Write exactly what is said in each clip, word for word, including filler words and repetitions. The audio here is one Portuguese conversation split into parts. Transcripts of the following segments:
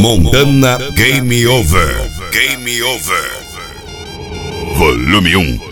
Montana Game Over. Game Over. Volume um.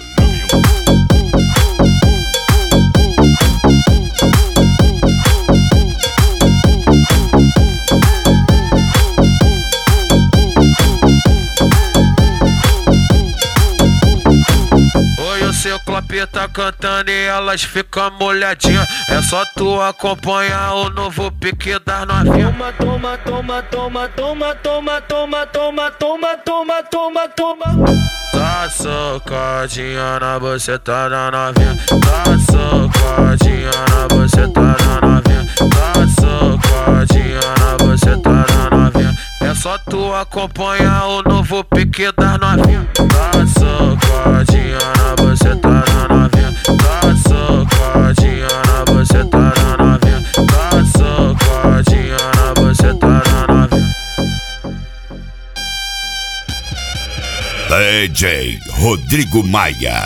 Seu Clopinho tá cantando e elas ficam molhadinhas. É só tu acompanhar o novo pique das novinhas. Toma, toma, toma, toma, toma, toma, toma, toma, toma, toma, toma. Tá socadinha na buceta da novinha. Tá socadinha na buceta da novinha. Tá socadinha na buceta da novinha. É só tu acompanhar o novo pique das novinhas. Tá socadinha na buceta da novinha. Tá socadinha na buceta da novinha. Tá socadinha na buceta da novinha. D J Rodrigo Maia.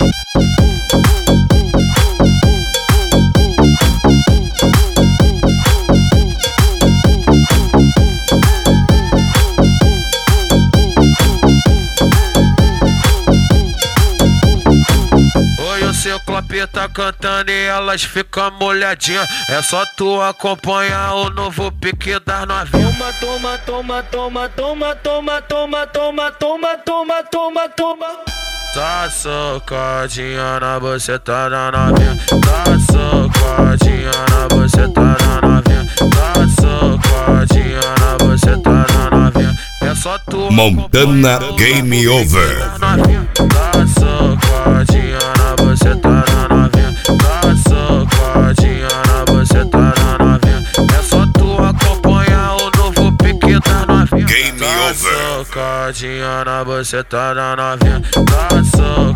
Seu Clopinho tá cantando e elas ficam molhadinhas. É só tu acompanhar o novo pique das novinhas. Toma, toma, toma, toma, toma, toma, toma, toma, toma, toma, toma. Tá socadinha na buceta da novinha. Tá socadinha na buceta da novinha. Tá socadinha na buceta da novinha. É só tu Montana Game Over. Tá socadinha na buceta da novinha. Tá socadinha na buceta da novinha. É só tu acompanhar o novo pique da novinha. Game Tá Over. socadinha na buceta da novinha. Tá socadinha